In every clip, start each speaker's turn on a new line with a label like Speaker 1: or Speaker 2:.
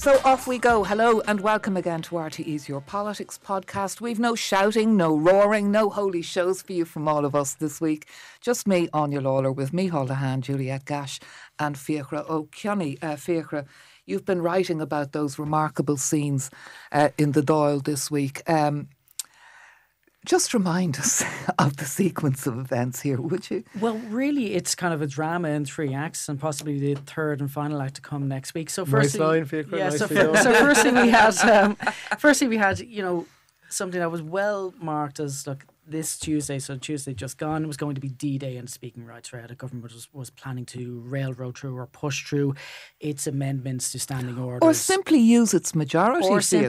Speaker 1: So off we go. Hello and welcome again to RTE's Your Politics podcast. We've no shouting, no roaring, no holy shows for you from all of us this week. Just me, Anya Lawler, with Micheál Lehane, Juliette Gash and Fiachra O'Kearney. Fiachra, you've been writing about those remarkable scenes in the Dáil this week. Just remind us of the sequence of events here, would you?
Speaker 2: Well, really, it's kind of a drama in 3 acts, and possibly the third and final act to come next week. So, firstly, firstly we had, something that was well marked as this Tuesday. So Tuesday just gone was going to be D-Day and speaking rights right. The government was planning to railroad through or push through its amendments to standing orders.
Speaker 1: Or simply use its majority.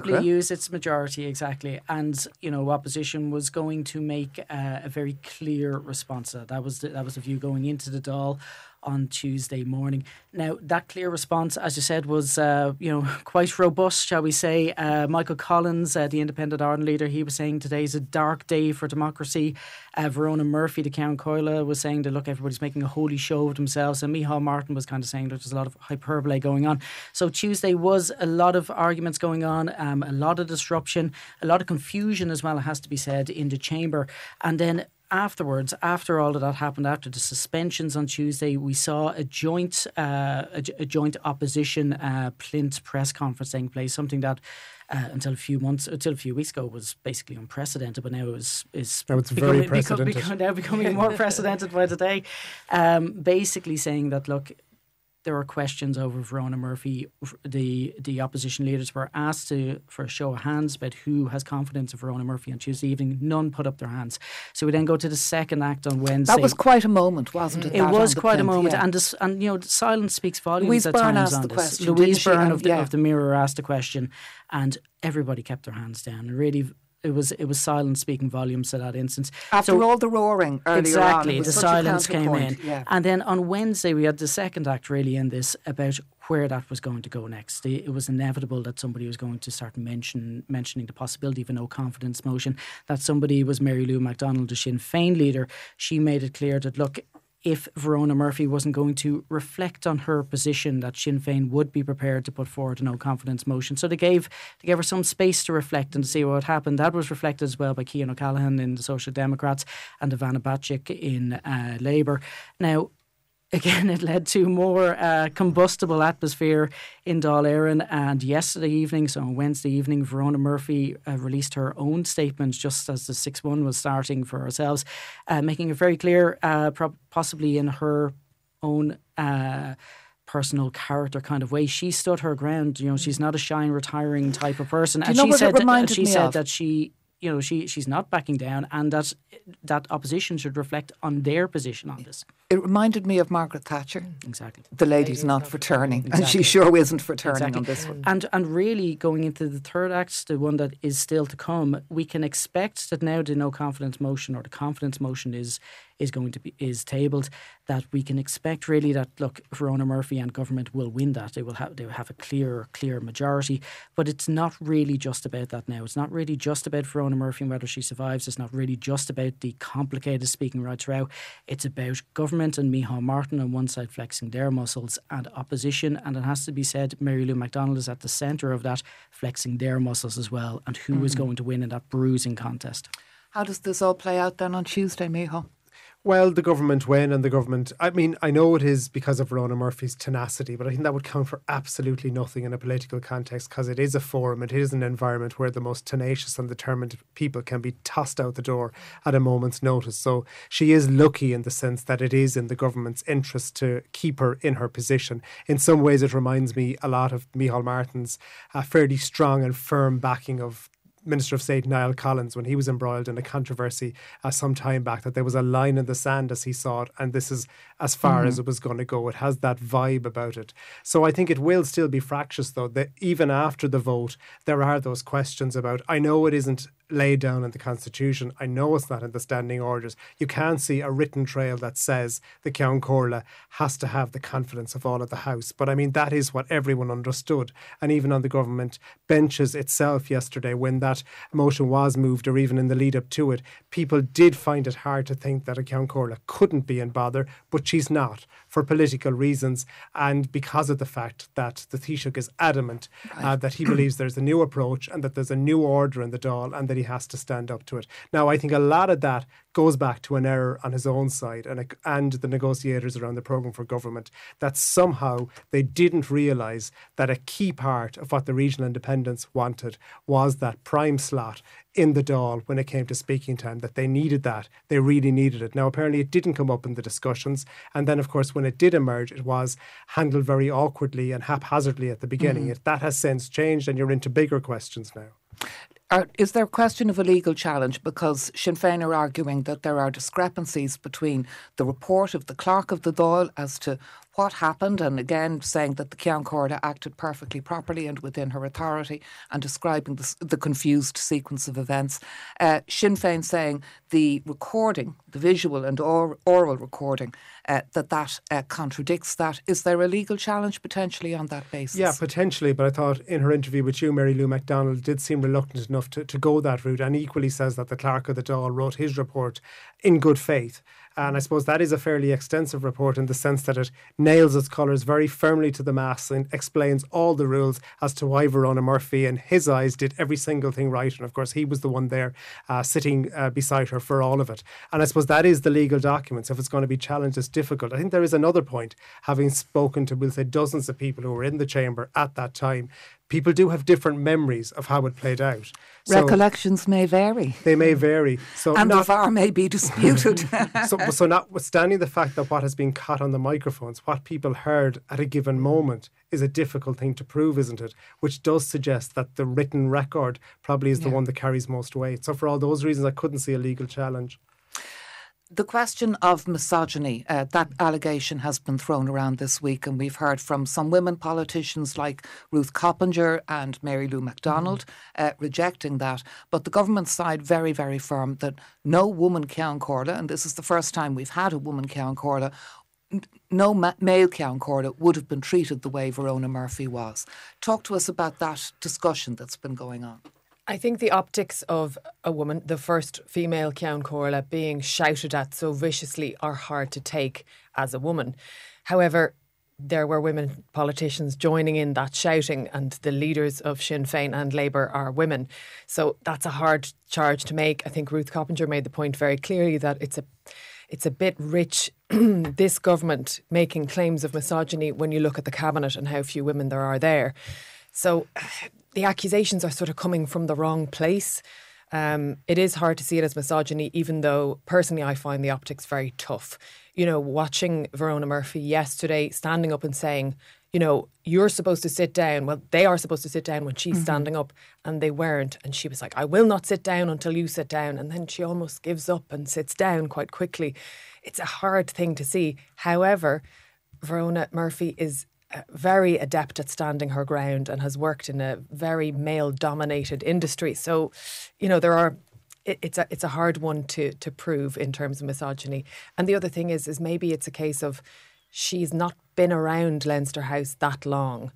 Speaker 2: Exactly. And, opposition was going to make a very clear response. That was the view going into the Dáil on Tuesday morning. Now, that clear response, as you said, was quite robust, shall we say. Michael Collins, the Independent Ireland leader, he was saying today's a dark day for democracy. Verona Murphy, the Count Coyle, was saying that, look, everybody's making a holy show of themselves. And Micheál Martin was kind of saying there's a lot of hyperbole going on. So Tuesday was a lot of arguments going on, a lot of disruption, a lot of confusion as well, it has to be said, in the chamber. And then afterwards, after all of that happened, after the suspensions on Tuesday, we saw a joint opposition plinth press conference taking place, something that until a few weeks ago was basically unprecedented, but now it's becoming more precedented by the day. Basically saying that, look, there were questions over Verona Murphy. The opposition leaders were asked for a show of hands about who has confidence in Verona Murphy on Tuesday evening. None put up their hands. So we then go to the second act on Wednesday.
Speaker 1: That was quite a moment, wasn't it?
Speaker 2: It was quite a moment. Yeah. And silence speaks volumes.
Speaker 1: Louise
Speaker 2: at
Speaker 1: Byrne
Speaker 2: times
Speaker 1: asked
Speaker 2: on
Speaker 1: the
Speaker 2: this.
Speaker 1: question.
Speaker 2: Louise Byrne of the Mirror asked the question, and everybody kept their hands down. Really, it was silence speaking volumes to that instance.
Speaker 1: After all the roaring earlier
Speaker 2: exactly,
Speaker 1: on,
Speaker 2: the silence came in.
Speaker 1: Yeah.
Speaker 2: And then on Wednesday we had the second act really in this about where that was going to go next. It was inevitable that somebody was going to start mentioning the possibility of a no confidence motion. That somebody was Mary Lou McDonald, the Sinn Féin leader. She made it clear that, look, if Verona Murphy wasn't going to reflect on her position, that Sinn Féin would be prepared to put forward a no confidence motion. So they gave her some space to reflect and to see what happened. That was reflected as well by Cian O'Callaghan in the Social Democrats and Ivana Bacik in Labour. Now, again, it led to more combustible atmosphere in Dáil Éireann. And yesterday evening, so on Wednesday evening, Verona Murphy released her own statement just as the 6-1 was starting for ourselves, making it very clear, possibly in her own personal character kind of way. She stood her ground. She's not a shy and retiring type of person.
Speaker 1: And she said
Speaker 2: that she's not backing down, and that opposition should reflect on their position on this.
Speaker 1: It reminded me of Margaret Thatcher.
Speaker 2: Exactly.
Speaker 1: The lady's not for turning,
Speaker 2: exactly.
Speaker 1: And she sure isn't for turning on this one.
Speaker 2: And really going into the third act, the one that is still to come, we can expect that now the no confidence motion or the confidence motion is tabled, that we can expect really that, look, Verona Murphy and government will win that. They will have a clear majority. But it's not really just about that now. It's not really just about Verona Murphy and whether she survives. It's not really just about the complicated speaking rights row. It's about government and Micheál Martin on one side flexing their muscles and opposition, and it has to be said Mary Lou McDonald is at the centre of that, flexing their muscles as well, and who is going to win in that bruising contest.
Speaker 1: How does this all play out then on Tuesday, Micheál?
Speaker 3: Well, the government win, and the government, I mean, I know it is because of Verona Murphy's tenacity, but I think that would count for absolutely nothing in a political context, because it is a forum, it is an environment where the most tenacious and determined people can be tossed out the door at a moment's notice. So she is lucky in the sense that it is in the government's interest to keep her in her position. In some ways, it reminds me a lot of Micheál Martin's fairly strong and firm backing of Minister of State Niall Collins when he was embroiled in a controversy some time back, that there was a line in the sand as he saw it, and this is as far as it was going to go. It has that vibe about it. So I think it will still be fractious, though, that even after the vote there are those questions about, I know it isn't laid down in the Constitution. I know it's not in the standing orders. You can't see a written trail that says the Ceann Comhairle has to have the confidence of all of the House. But I mean, that is what everyone understood. And even on the government benches itself yesterday, when that motion was moved, or even in the lead up to it, people did find it hard to think that a Ceann Comhairle couldn't be in bother, but she's not, for political reasons, and because of the fact that the Taoiseach is adamant that he believes there's a new approach and that there's a new order in the Dáil and that he has to stand up to it. Now, I think a lot of that goes back to an error on his own side and the negotiators around the programme for government, that somehow they didn't realise that a key part of what the regional independents wanted was that prime slot in the Dáil when it came to speaking time, that they needed that. They really needed it. Now, apparently it didn't come up in the discussions. And then, of course, when it did emerge, it was handled very awkwardly and haphazardly at the beginning. That has since changed, and you're into bigger questions now.
Speaker 1: Is there a question of a legal challenge? Because Sinn Féin are arguing that there are discrepancies between the report of the clerk of the Dáil as to what happened, and again saying that the Ceann Comhairle acted perfectly properly and within her authority, and describing the confused sequence of events. Sinn Féin saying the recording, the visual and oral recording, that contradicts that. Is there a legal challenge potentially on that basis?
Speaker 3: Yeah, potentially, but I thought in her interview with you, Mary Lou McDonald did seem reluctant enough to go that route, and equally says that the clerk of the Dáil wrote his report in good faith. And I suppose that is a fairly extensive report in the sense that it nails its colours very firmly to the mast and explains all the rules as to why Verona Murphy, in his eyes, did every single thing right. And of course, he was the one there sitting beside her for all of it. And I suppose that is the legal documents. If it's going to be challenged, it's difficult. I think there is another point, having spoken to, we'll say, dozens of people who were in the chamber at that time. People do have different memories of how it played out.
Speaker 1: Recollections may vary.
Speaker 3: They may vary.
Speaker 1: And the VAR may be disputed.
Speaker 3: So notwithstanding the fact that what has been caught on the microphones, what people heard at a given moment is a difficult thing to prove, isn't it? Which does suggest that the written record probably is the one that carries most weight. So for all those reasons, I couldn't see a legal challenge.
Speaker 1: The question of misogyny, that allegation has been thrown around this week, and we've heard from some women politicians like Ruth Coppinger and Mary Lou McDonald rejecting that. But the government side very, very firm that no woman Ceann Comhairle, and this is the first time we've had a woman Ceann Comhairle, no male Ceann Comhairle would have been treated the way Verona Murphy was. Talk to us about that discussion that's been going on.
Speaker 4: I think the optics of a woman, the first female Ceann Comhairle, being shouted at so viciously are hard to take as a woman. However, there were women politicians joining in that shouting, and the leaders of Sinn Féin and Labour are women. So that's a hard charge to make. I think Ruth Coppinger made the point very clearly that it's a bit rich, this government making claims of misogyny when you look at the cabinet and how few women there are there. So the accusations are sort of coming from the wrong place. It is hard to see it as misogyny, even though personally I find the optics very tough. You know, watching Verona Murphy yesterday standing up and saying, you know, you're supposed to sit down. Well, they are supposed to sit down when she's standing up, and they weren't. And she was like, I will not sit down until you sit down. And then she almost gives up and sits down quite quickly. It's a hard thing to see. However, Verona Murphy is very adept at standing her ground and has worked in a very male-dominated industry. So, you know, it's a hard one to prove in terms of misogyny. And the other thing is maybe it's a case of she's not been around Leinster House that long.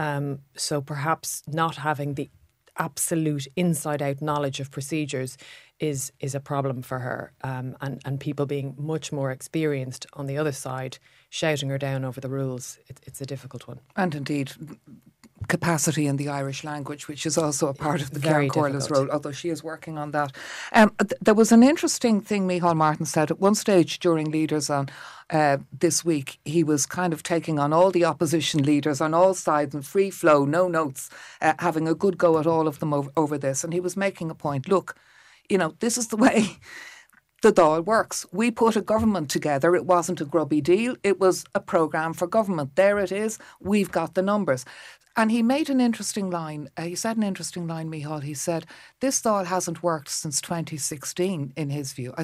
Speaker 4: So perhaps not having the absolute inside-out knowledge of procedures is a problem for her. And people being much more experienced on the other side, shouting her down over the rules, it's a difficult one.
Speaker 1: And indeed, capacity in the Irish language, which is also a part of the Ceann Comhairle's role, although she is working on that. There was an interesting thing Micheál Martin said at one stage during Leaders on this week. He was kind of taking on all the opposition leaders on all sides in free flow, no notes, having a good go at all of them over this. And he was making a point, look, you know, this is the way the Dáil works. We put a government together. It wasn't a grubby deal. It was a programme for government. There it is. We've got the numbers. And he made an interesting line. He said an interesting line, Micheál. He said, this Dáil hasn't worked since 2016, in his view.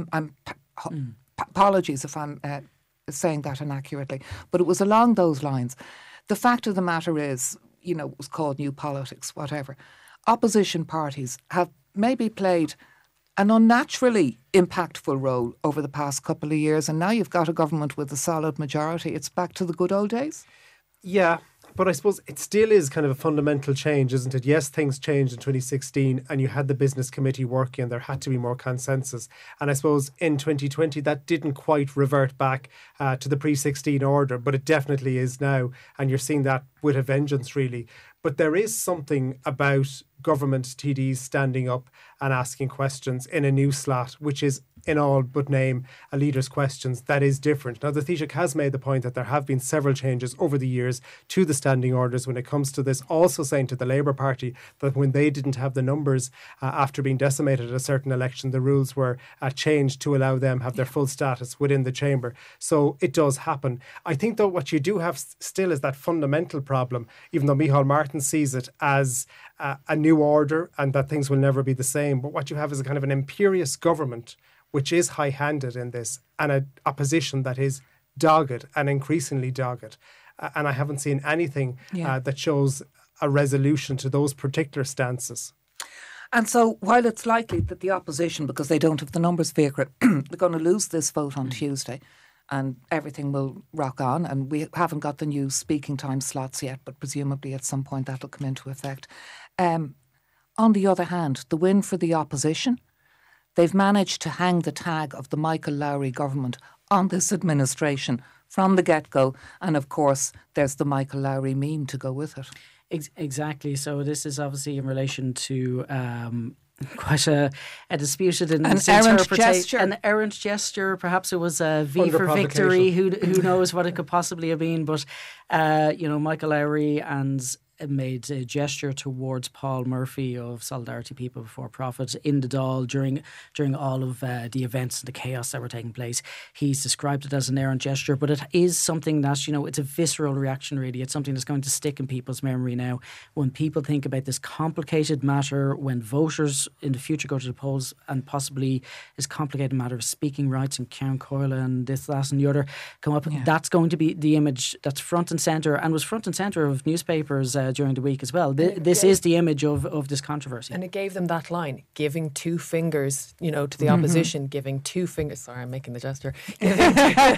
Speaker 1: Apologies if I'm saying that inaccurately. But it was along those lines. The fact of the matter is, you know, it was called New Politics, whatever. Opposition parties have maybe played an unnaturally impactful role over the past couple of years, and now you've got a government with a solid majority. It's back to the good old days?
Speaker 3: Yeah, but I suppose it still is kind of a fundamental change, isn't it? Yes, things changed in 2016 and you had the business committee working and there had to be more consensus. And I suppose in 2020 that didn't quite revert back to the pre-16 order, but it definitely is now. And you're seeing that with a vengeance, really. But there is something about government TDs standing up and asking questions in a new slot, which is in all but name a leader's questions, that is different. Now, the Taoiseach has made the point that there have been several changes over the years to the standing orders when it comes to this, also saying to the Labour Party that when they didn't have the numbers after being decimated at a certain election, the rules were changed to allow them have their full status within the chamber. So it does happen. I think, though, what you do have still is that fundamental problem, even though Micheál Martin sees it as a new order and that things will never be the same. But what you have is a kind of an imperious government which is high-handed in this, and an opposition that is dogged and increasingly dogged. And I haven't seen anything that shows a resolution to those particular stances.
Speaker 1: And so while it's likely that the opposition, because they don't have the numbers, Fiachra, they're going to lose this vote on Tuesday and everything will rock on, and we haven't got the new speaking time slots yet, but presumably at some point that'll come into effect. On the other hand, the win for the opposition, they've managed to hang the tag of the Michael Lowry government on this administration from the get-go. And of course, there's the Michael Lowry meme to go with it.
Speaker 2: Exactly. So this is obviously in relation to quite a disputed and
Speaker 1: an errant gesture.
Speaker 2: An errant gesture. Perhaps it was a V for victory. Who knows what it could possibly have been. But, Michael Lowry and made a gesture towards Paul Murphy of Solidarity People Before Profit in the Dáil during all of the events and the chaos that were taking place. He's described it as an errant gesture, but it is something that, it's a visceral reaction, really. It's something that's going to stick in people's memory now. When people think about this complicated matter, when voters in the future go to the polls, and possibly this complicated matter of speaking rights and Ceann Comhairle and this, that and the other come up, that's going to be the image that's front and centre, and was front and centre of newspapers during the week as well. This is the image of this controversy.
Speaker 4: And it gave them that line, giving two fingers, to the opposition, giving two fingers. Sorry, I'm making the gesture. Giving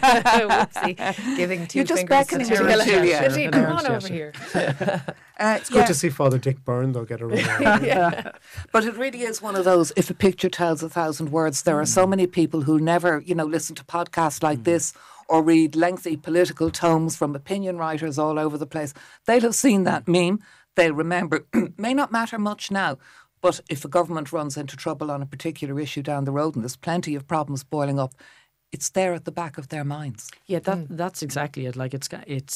Speaker 4: two
Speaker 1: You're just
Speaker 4: fingers.
Speaker 1: beckoning to Julia.
Speaker 4: Come on over here.
Speaker 3: It's good to see Father Dick Byrne, though, get a run.
Speaker 1: But it really is one of those, if a picture tells 1,000 words, there are so many people who never, listen to podcasts like this or read lengthy political tomes from opinion writers all over the place. They'll have seen that meme. They'll remember. May not matter much now, but if a government runs into trouble on a particular issue down the road, and there's plenty of problems boiling up, it's there at the back of their minds.
Speaker 2: Yeah, that's exactly it. Like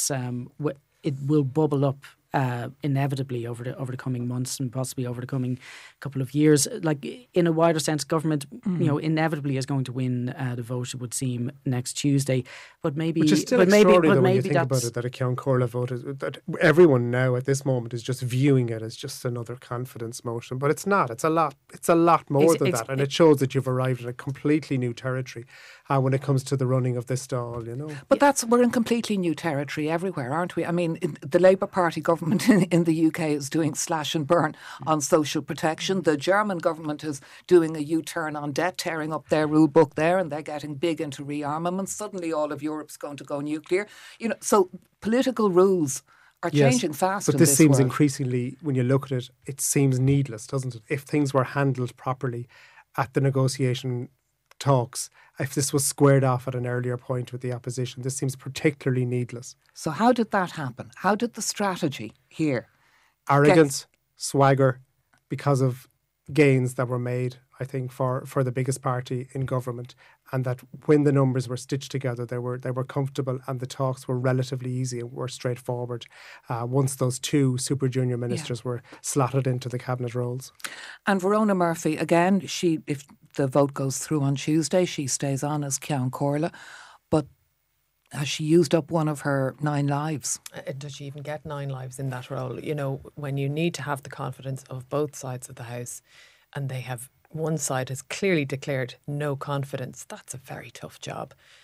Speaker 2: it will bubble up inevitably over the coming months and possibly over the coming couple of years. Like, in a wider sense, government, inevitably is going to win the vote, it would seem, next Tuesday. But maybe,
Speaker 3: which is still extraordinary, when you think about it, that a Ceann Comhairle vote is, that everyone now at this moment is just viewing it as just another confidence motion. But it's not. It's a lot. It's a lot more than that, and it shows that you've arrived in a completely new territory when it comes to the running of this Dáil.
Speaker 1: But we're in completely new territory everywhere, aren't we? I mean, the Labour Party government in the UK is doing slash and burn on social protection. The German government is doing a U-turn on debt, tearing up their rule book there, and they're getting big into rearmament. Suddenly all of Europe's going to go nuclear. So political rules are changing fast.
Speaker 3: But this seems increasingly, when you look at it, it seems needless, doesn't it? If things were handled properly at the negotiation talks, if this was squared off at an earlier point with the opposition, this seems particularly needless.
Speaker 1: So how did that happen? How did the strategy here?
Speaker 3: Arrogance, swagger, because of gains that were made, I think, for the biggest party in government, and that when the numbers were stitched together, they were comfortable and the talks were relatively easy and were straightforward once those two super junior ministers were slotted into the cabinet roles.
Speaker 1: And Verona Murphy, again, if the vote goes through on Tuesday, she stays on as Ceann Comhairle, but has she used up one of her 9 lives?
Speaker 4: Does she even get 9 lives in that role? When you need to have the confidence of both sides of the House, and one side has clearly declared no confidence, that's a very tough job.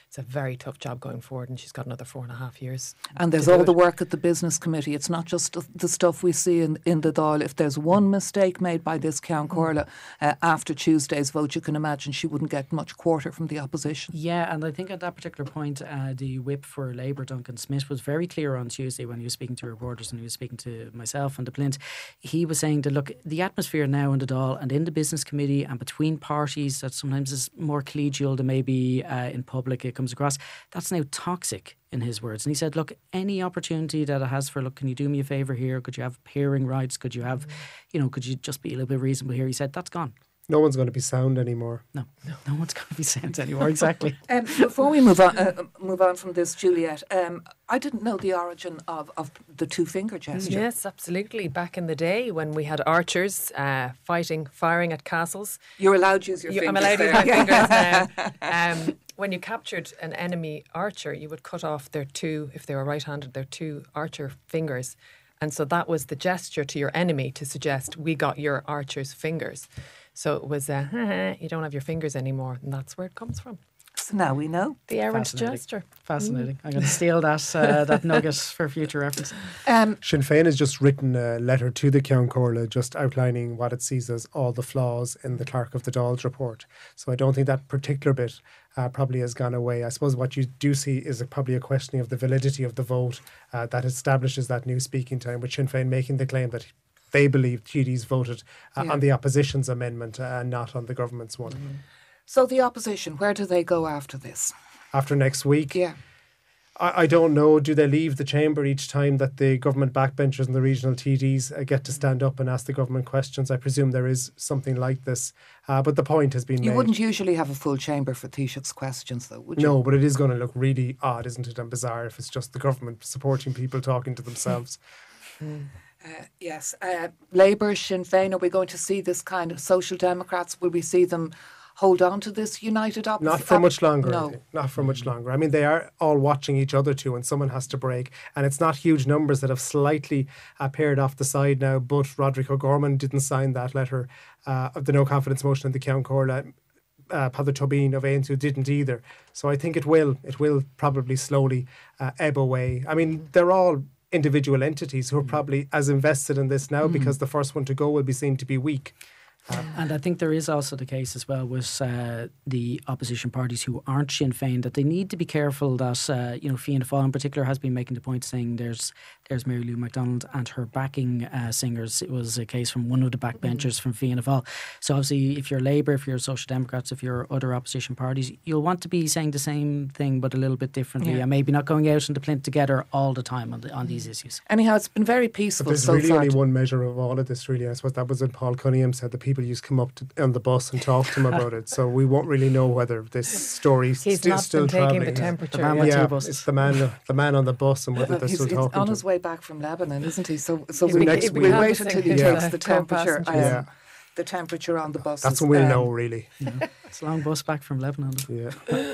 Speaker 4: it's a very tough job going forward, and she's got another 4.5 years.
Speaker 1: And there's all the work at the business committee. It's not just the stuff we see in the Dáil. If there's one mistake made by this Ceann Comhairle after Tuesday's vote, you can imagine she wouldn't get much quarter from the opposition.
Speaker 2: Yeah, and I think at that particular point, the whip for Labour, Duncan Smith, was very clear on Tuesday when he was speaking to reporters and he was speaking to myself and the Plint. He was saying that, look, the atmosphere now in the Dáil and in the business committee and between parties that sometimes is more collegial than maybe in public it comes across, that's now toxic, in his words. And he said, look, any opportunity that it has for, look, can you do me a favour here? Could you have hearing rights? Could you have, could you just be a little bit reasonable here? He said, that's gone.
Speaker 3: No one's going to be sound anymore.
Speaker 2: No one's going to be sound anymore. Exactly.
Speaker 1: Before we move on from this, Juliet, I didn't know the origin of the two-finger gesture.
Speaker 4: Yes, absolutely. Back in the day when we had archers firing at castles.
Speaker 1: You're allowed to use your fingers.
Speaker 4: I'm allowed to use my fingers now. When you captured an enemy archer, you would cut off their two, if they were right-handed, their two archer fingers. And so that was the gesture to your enemy to suggest, we got your archer's fingers. So it was, you don't have your fingers anymore. And that's where it comes from.
Speaker 1: So now we know.
Speaker 4: The errant gesture.
Speaker 2: Fascinating. I'm going to steal that nugget for future reference.
Speaker 3: Sinn Féin has just written a letter to the Ceann Comhairle just outlining what it sees as all the flaws in the Clerk of the Dáil's report. So I don't think that particular bit probably has gone away. I suppose what you do see is probably a questioning of the validity of the vote that establishes that new speaking time, with Sinn Féin making the claim that they believe TDs voted on the opposition's amendment and not on the government's one.
Speaker 1: Mm-hmm. So the opposition, where do they go after this?
Speaker 3: After next week?
Speaker 1: Yeah.
Speaker 3: I don't know. Do they leave the chamber each time that the government backbenchers and the regional TDs get to stand up and ask the government questions? I presume there is something like this. But the point has been made.
Speaker 1: You wouldn't usually have a full chamber for Taoiseach's questions, though, would you?
Speaker 3: No, but it is going to look really odd, isn't it, and bizarre if it's just the government supporting people talking to themselves.
Speaker 1: Yes. Labour, Sinn Féin, are we going to see this kind of Social Democrats? Will we see them hold on to this united opposition?
Speaker 3: Not for much longer.
Speaker 1: No.
Speaker 3: I think. Not for much longer. I mean, they are all watching each other too, and someone has to break. And it's not huge numbers that have slightly appeared off the side now, but Roderick O'Gorman didn't sign that letter of the no confidence motion in the Ceann Comhairle. Peadar Tóibín of Aontú didn't either. So I think it will probably slowly ebb away. I mean, they're all individual entities who are probably as invested in this now because the first one to go will be seen to be weak.
Speaker 2: And I think there is also the case as well with the opposition parties who aren't Sinn Féin, that they need to be careful that, Fianna Fáil in particular has been making the point saying there's Mary Lou McDonald and her backing singers. It was a case from one of the backbenchers from Fianna Fáil. So obviously if you're Labour, if you're Social Democrats, if you're other opposition parties, you'll want to be saying the same thing but a little bit differently and maybe not going out into Plint together all the time on these issues.
Speaker 1: Anyhow, it's been very peaceful
Speaker 3: but there's
Speaker 1: so
Speaker 3: really
Speaker 1: far.
Speaker 3: only one measure of all of this, really. I suppose that was when Paul Cunningham said the people used to come up on the bus and talk to him about it. So we won't really know whether this story is
Speaker 4: He's
Speaker 3: still
Speaker 4: not been taking
Speaker 3: travelling.
Speaker 4: the temperature.
Speaker 2: The man with two
Speaker 3: Yeah,
Speaker 2: buses.
Speaker 3: it's the man on the bus and whether they're
Speaker 1: He's
Speaker 3: still talking
Speaker 1: on
Speaker 3: to
Speaker 1: his
Speaker 3: him.
Speaker 1: way back from Lebanon, isn't he? So
Speaker 3: He's
Speaker 1: we
Speaker 3: next week.
Speaker 1: wait until he
Speaker 3: Yeah.
Speaker 1: takes the temperature.
Speaker 4: Co-passengers.
Speaker 1: The temperature on the bus.
Speaker 3: That's when we'll know, really.
Speaker 2: It's a long bus back from Lebanon.
Speaker 3: Yeah.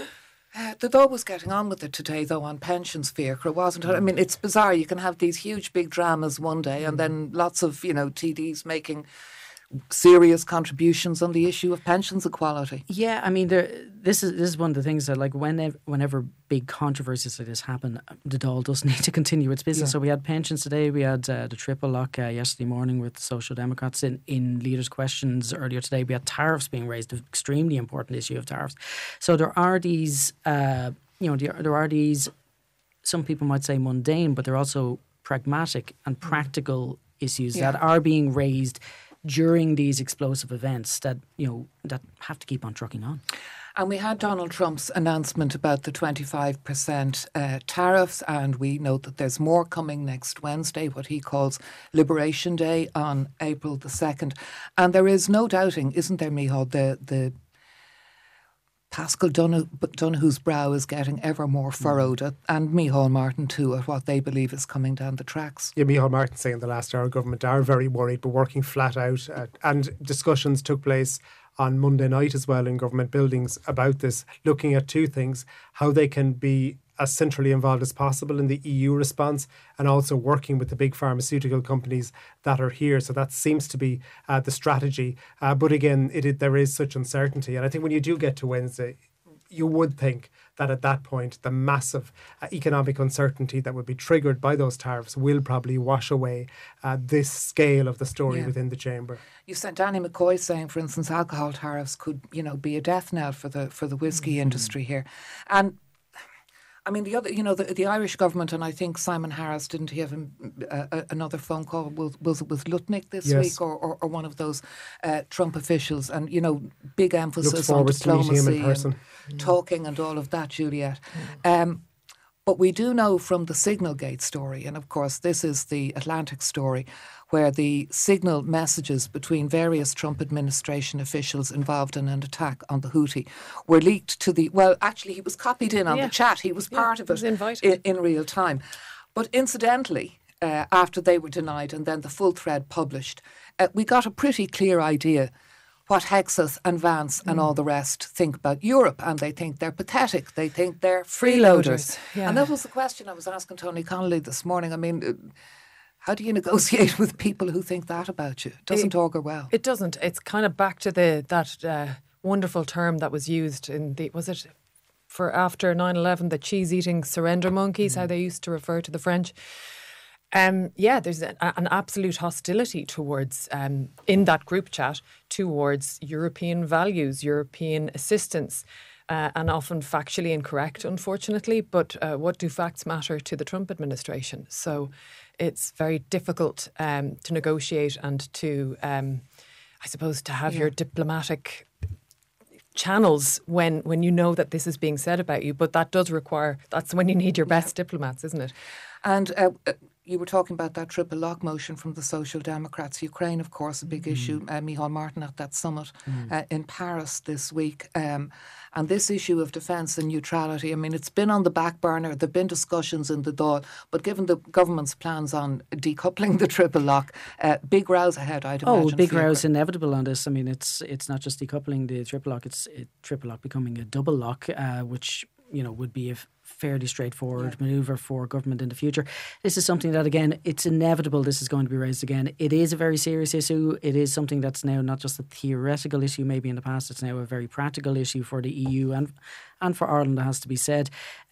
Speaker 1: The Dáil was getting on with it today, though, on pensions, Fiacre, wasn't it? I mean, it's bizarre. You can have these huge, big dramas one day and then lots of, TDs making serious contributions on the issue of pensions equality.
Speaker 2: Yeah, I mean, this is one of the things that, like, whenever big controversies like this happen, the Dáil does need to continue its business.
Speaker 1: Yeah.
Speaker 2: So we had pensions today, we had the triple lock yesterday morning with the Social Democrats in leaders' questions earlier today. We had tariffs being raised, an extremely important issue of tariffs. So there are these, there are these, some people might say mundane, but they're also pragmatic and practical issues that are being raised during these explosive events that that have to keep on trucking on.
Speaker 1: And we had Donald Trump's announcement about the 25% tariffs, and we know that there's more coming next Wednesday, what he calls Liberation Day on April the 2nd. And there is no doubting, isn't there, Micheál, the Pascal Donoghue's brow is getting ever more furrowed, and Micheál Martin too, at what they believe is coming down the tracks.
Speaker 3: Yeah, Micheál Martin saying the last hour government are very worried but working flat out. And discussions took place on Monday night as well in government buildings about this, looking at two things: how they can be as centrally involved as possible in the EU response, and also working with the big pharmaceutical companies that are here. So that seems to be the strategy. But again, there is such uncertainty. And I think when you do get to Wednesday, you would think that at that point, the massive economic uncertainty that would be triggered by those tariffs will probably wash away this scale of the story within the chamber.
Speaker 1: You said Danny McCoy saying, for instance, alcohol tariffs could, be a death knell for the whiskey industry here. And I mean, the other, the Irish government, and I think Simon Harris, didn't he have another phone call? Was it with Lutnick this week or one of those Trump officials? And, big emphasis on diplomacy and talking and all of that, Juliet. But we do know from the Signalgate story, and of course this is the Atlantic story, where the signal messages between various Trump administration officials involved in an attack on the Houthi were leaked to actually he was copied in on the chat. He was part of it in real time. But incidentally, after they were denied and then the full thread published, we got a pretty clear idea what Hexas and Vance and all the rest think about Europe, and they think they're pathetic. They think they're freeloaders. Yeah. And that was the question I was asking Tony Connolly this morning. I mean, how do you negotiate with people who think that about you? It doesn't augur well.
Speaker 4: It doesn't. It's kind of back to that wonderful term that was used in for after 9/11, the cheese-eating surrender monkeys, how they used to refer to the French. There's an absolute hostility towards, in that group chat, towards European values, European assistance, and often factually incorrect, unfortunately. But what do facts matter to the Trump administration? So it's very difficult to negotiate and to, I suppose, to have your diplomatic channels when you know that this is being said about you. But that does require, that's when you need your best diplomats, isn't it?
Speaker 1: And you were talking about that triple lock motion from the Social Democrats. Ukraine, of course, a big issue. Micheál Martin at that summit in Paris this week. And this issue of defence and neutrality, I mean, it's been on the back burner. There have been discussions in the Dáil, but given the government's plans on decoupling the triple lock, big rows ahead, I'd imagine.
Speaker 2: Oh, big rows inevitable on this. I mean, it's not just decoupling the triple lock, it's triple lock becoming a double lock, which would be a fairly straightforward manoeuvre for government in the future. This is something that, again, it's inevitable this is going to be raised again. It is a very serious issue. It is something that's now not just a theoretical issue maybe in the past, it's now a very practical issue for the EU and for Ireland, it has to be said.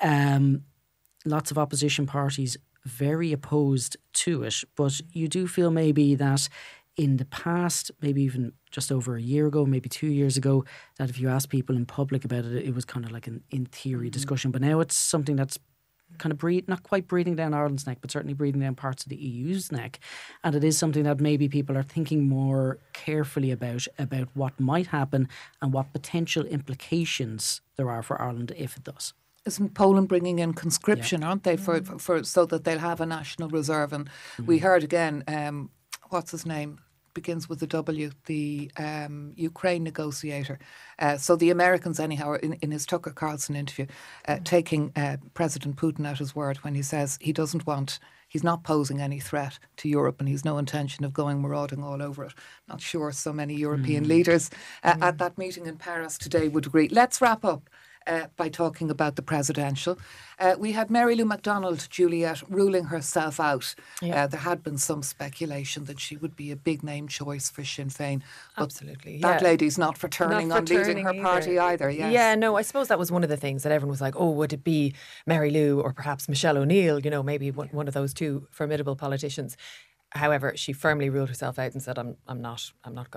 Speaker 2: Lots of opposition parties very opposed to it, but you do feel maybe that in the past, maybe even just over a year ago, maybe 2 years ago, that if you ask people in public about it, it was kind of like an in theory discussion. But now it's something that's kind of not quite breathing down Ireland's neck, but certainly breathing down parts of the EU's neck. And it is something that maybe people are thinking more carefully about what might happen and what potential implications there are for Ireland if it does.
Speaker 1: Isn't Poland bringing in conscription, aren't they, for so that they'll have a national reserve? And we heard again, what's his name? Begins with a W, the Ukraine negotiator. So the Americans, anyhow, in his Tucker Carlson interview, taking President Putin at his word when he says he's not posing any threat to Europe and he's no intention of going marauding all over it. Not sure so many European leaders at that meeting in Paris today would agree. Let's wrap up by talking about the presidential. We had Mary Lou McDonald, Juliet, ruling herself out. There had been some speculation that she would be a big name choice for Sinn Féin. But
Speaker 4: absolutely.
Speaker 1: That lady's not for turning on leading her party either. Yes.
Speaker 4: Yeah, no, I suppose that was one of the things that everyone was like, oh, would it be Mary Lou or perhaps Michelle O'Neill, maybe one of those two formidable politicians. However, she firmly ruled herself out and said, I'm not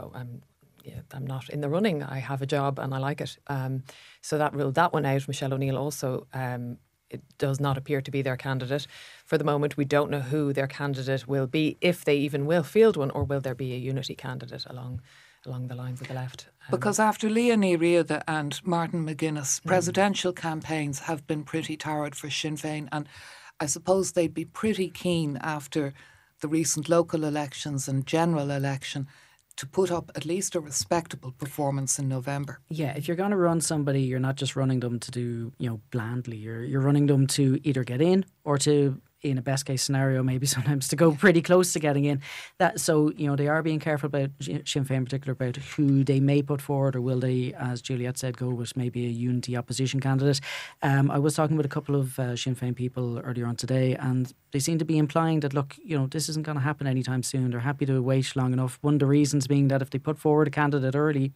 Speaker 4: in the running. I have a job and I like it. So that ruled that one out. Michelle O'Neill also, it does not appear to be their candidate. For the moment, we don't know who their candidate will be, if they even will field one, or will there be a unity candidate along the lines of the left.
Speaker 1: Because after Leonie Riada and Martin McGuinness, presidential campaigns have been pretty torrid for Sinn Féin, and I suppose they'd be pretty keen after the recent local elections and general election to put up at least a respectable performance in November.
Speaker 2: Yeah, if you're going to run somebody, you're not just running them to do, blandly. You're running them to either get in or to, in a best case scenario, maybe sometimes to go pretty close to getting in. So they are being careful about Sinn Féin in particular about who they may put forward, or will they, as Juliet said, go with maybe a unity opposition candidate. I was talking with a couple of Sinn Féin people earlier on today, and they seem to be implying that, look, this isn't going to happen anytime soon. They're happy to wait long enough. One of the reasons being that if they put forward a candidate early,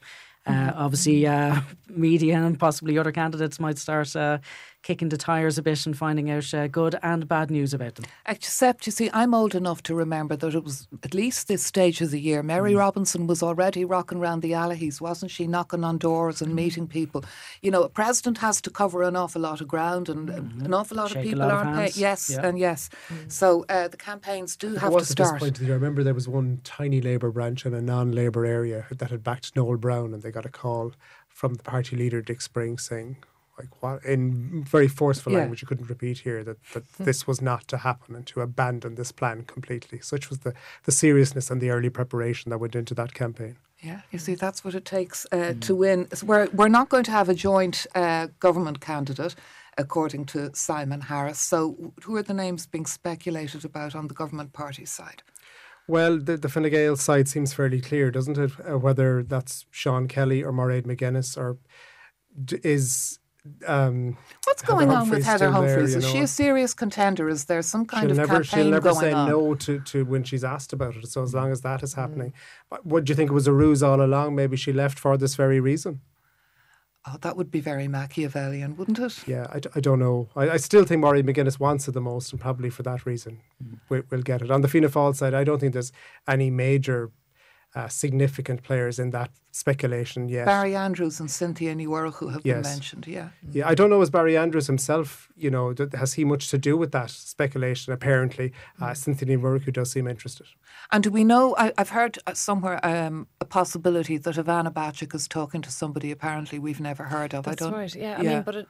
Speaker 2: Obviously, media and possibly other candidates might start kicking the tyres a bit and finding out good and bad news about them.
Speaker 1: Except, you see, I'm old enough to remember that it was at least this stage of the year. Mary Robinson was already rocking around the alleys, wasn't she? Knocking on doors and meeting people. You know, a president has to cover an awful lot of ground, and an awful lot of people aren't paid. Yes, yeah. And yes. So the campaigns do have to start.
Speaker 3: At this point of the year, I remember there was one tiny Labour branch in a non-Labour area that had backed Noel Brown, and they got a call from the party leader Dick Spring saying, like, what, in very forceful language you couldn't repeat here, that this was not to happen and to abandon this plan completely. Such was the seriousness and the early preparation that went into that campaign.
Speaker 1: Yeah, you see, that's what it takes to win. We're not going to have a joint government candidate, according to Simon Harris. So who are the names being speculated about on the government party side?
Speaker 3: Well, the Fine Gael side seems fairly clear, doesn't it? Whether that's Sean Kelly or Mairead McGuinness, or is...
Speaker 1: what's going on with Heather Humphreys? Is she a serious contender? Is there some kind of campaign going on?
Speaker 3: She'll never say no to when she's asked about it. So as long as that is happening. What do you think it was a ruse all along? Maybe she left for this very reason.
Speaker 1: Oh, that would be very Machiavellian, wouldn't it?
Speaker 3: Yeah, I don't know. I still think Mairead McGuinness wants it the most, and probably for that reason we'll get it. On the Fianna Fáil side, I don't think there's any major significant players in that speculation yet.
Speaker 1: Barry Andrews and Cynthia Niwerchu have been mentioned, yeah.
Speaker 3: Yeah, I don't know, is Barry Andrews himself, you know, has he much to do with that speculation? Apparently, Cynthia Niwerchu does seem interested.
Speaker 1: And do we know, I've heard somewhere a possibility that Ivana Bacik is talking to somebody apparently we've never heard of.
Speaker 4: That's right, yeah. I mean, but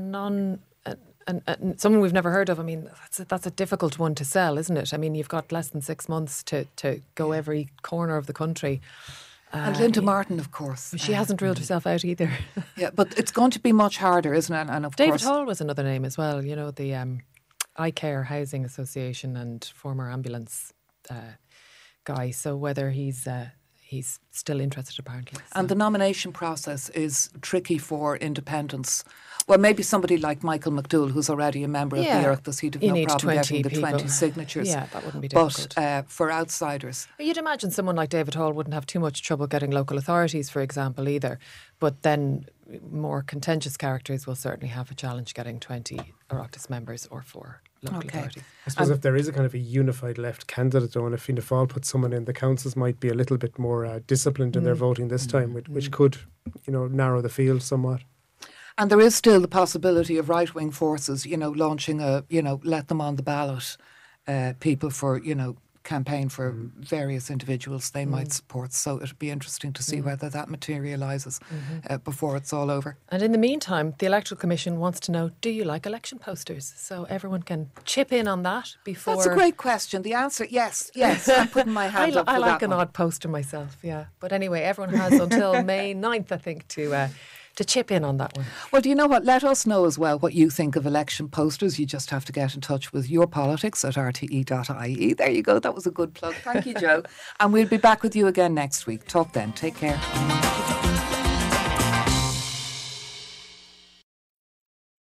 Speaker 4: and someone we've never heard of, I mean, that's a difficult one to sell, isn't it? I mean, you've got less than 6 months to go every corner of the country.
Speaker 1: And Linda Martin, of course.
Speaker 4: She hasn't ruled herself out either.
Speaker 1: Yeah, but it's going to be much harder, isn't it? And of
Speaker 4: David Hall was another name as well, you know, the iCare Housing Association and former ambulance guy. So whether he's still interested, apparently. So.
Speaker 1: And the nomination process is tricky for independents. Well, maybe somebody like Michael McDowell, who's already a member of the Oireachtas, he'd have no problem getting the 20 signatures.
Speaker 4: Yeah, that wouldn't be difficult.
Speaker 1: But for outsiders...
Speaker 4: You'd imagine someone like David Hall wouldn't have too much trouble getting local authorities, for example, either. But then more contentious characters will certainly have a challenge getting 20 Oireachtas members or 4 local authorities.
Speaker 3: I suppose if there is a kind of a unified left candidate, though, and if Fianna Fáil put someone in, the councils might be a little bit more disciplined in their voting this time, which could, you know, narrow the field somewhat.
Speaker 1: And there is still the possibility of right-wing forces, you know, launching let them on the ballot people for, you know, campaign for various individuals they might support. So it'll be interesting to see whether that materialises before it's all over.
Speaker 4: And in the meantime, the Electoral Commission wants to know, do you like election posters? So everyone can chip in on that before...
Speaker 1: That's a great question. The answer, yes. I'm putting my hand up for
Speaker 4: I like
Speaker 1: that
Speaker 4: an
Speaker 1: one.
Speaker 4: odd poster myself, yeah. But anyway, everyone has until May 9th, I think, to chip in on that one.
Speaker 1: Well, do you know what? Let us know as well what you think of election posters. You just have to get in touch with yourpolitics@rte.ie. There you go. That was a good plug. Thank you, Joe. And we'll be back with you again next week. Talk then. Take care.